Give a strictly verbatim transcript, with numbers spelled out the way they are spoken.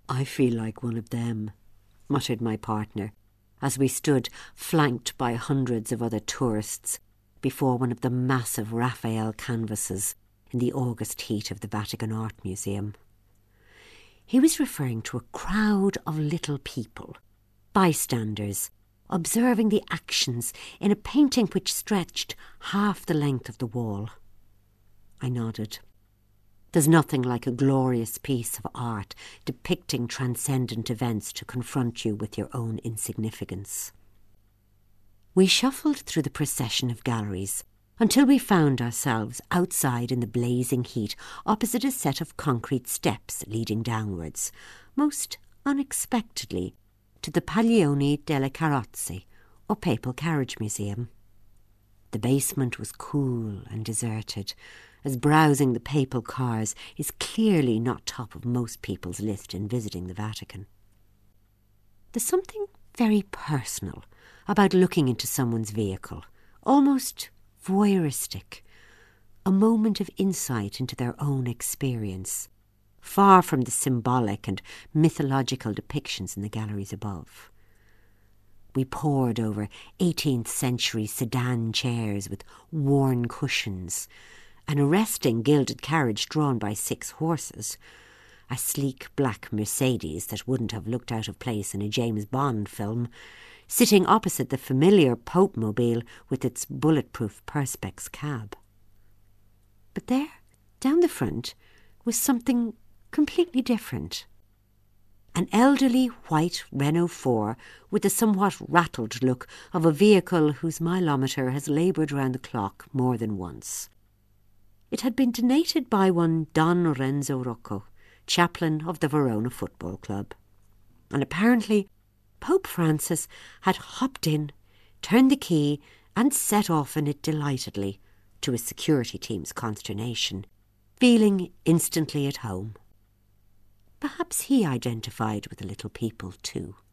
"I feel like one of them," muttered my partner, as we stood flanked by hundreds of other tourists before one of the massive Raphael canvases in the August heat of the Vatican Art Museum. He was referring to a crowd of little people, bystanders, observing the actions in a painting which stretched half the length of the wall. I nodded. There's nothing like a glorious piece of art depicting transcendent events to confront you with your own insignificance. We shuffled through the procession of galleries until we found ourselves outside in the blazing heat opposite a set of concrete steps leading downwards, most unexpectedly, to the Paglioni delle Carrozze, or Papal Carriage Museum. The basement was cool and deserted, as browsing the papal cars is clearly not top of most people's list in visiting the Vatican. There's something very personal about looking into someone's vehicle, almost voyeuristic, a moment of insight into their own experience, far from the symbolic and mythological depictions in the galleries above. We pored over eighteenth century sedan chairs with worn cushions, an arresting gilded carriage drawn by six horses, a sleek black Mercedes that wouldn't have looked out of place in a James Bond film, sitting opposite the familiar Pope-mobile with its bulletproof Perspex cab. But there, down the front, was something completely different. An elderly white Renault four with the somewhat rattled look of a vehicle whose mileometer has laboured round the clock more than once. It had been donated by one Don Renzo Rocco, chaplain of the Verona Football Club. And apparently Pope Francis had hopped in, turned the key and set off in it delightedly, to his security team's consternation, feeling instantly at home. Perhaps he identified with the little people too.